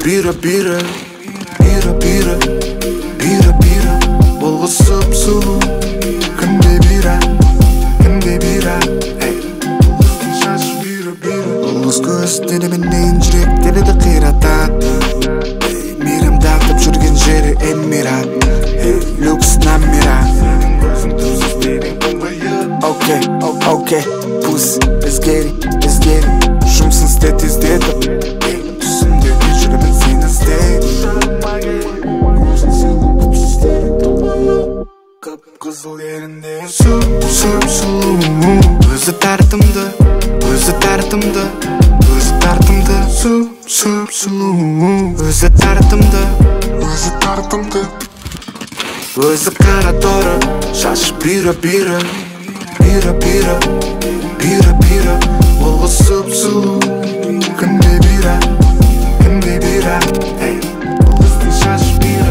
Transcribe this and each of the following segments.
бира бира бира бира бира бира болго сұп-сұлу кімге бира Бұлғыздың шашы бира бира Бұлғыз көз денеменен жүректерді қиратады мейрам тартып жүрген жері эмират люкс намира Окей, пусть ізгері жұмсын іздетіп түсімде жүремін сені іздеп Қып-қызыл ерінде сұп-сұлу өзі тартымды сұп-сұлу өзі тартымды өзі қара торы шашы бира бира болғы сұп-сұлу кімге бира Бұлғыздың шашы бира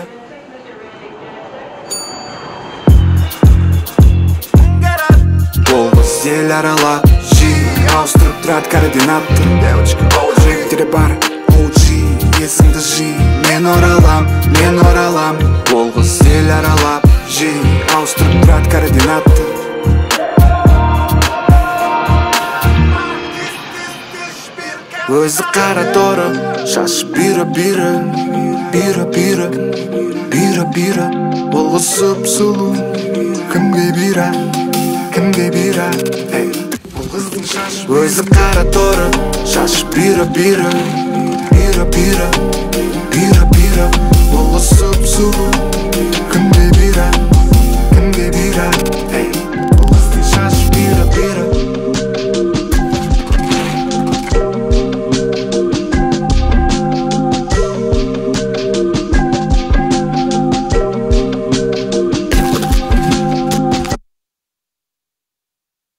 Болғыз ел аралап жиі ауыстырып тұрады координатты жүректері бар OG есіңді жи мен оралам Болғыз ел аралап жиі ауыстырып тұрады координатты өзі қара торы шашы бира болғы сұп-сұлу кімге бира Бұлғыздың шашы өзі қара торы шашы бира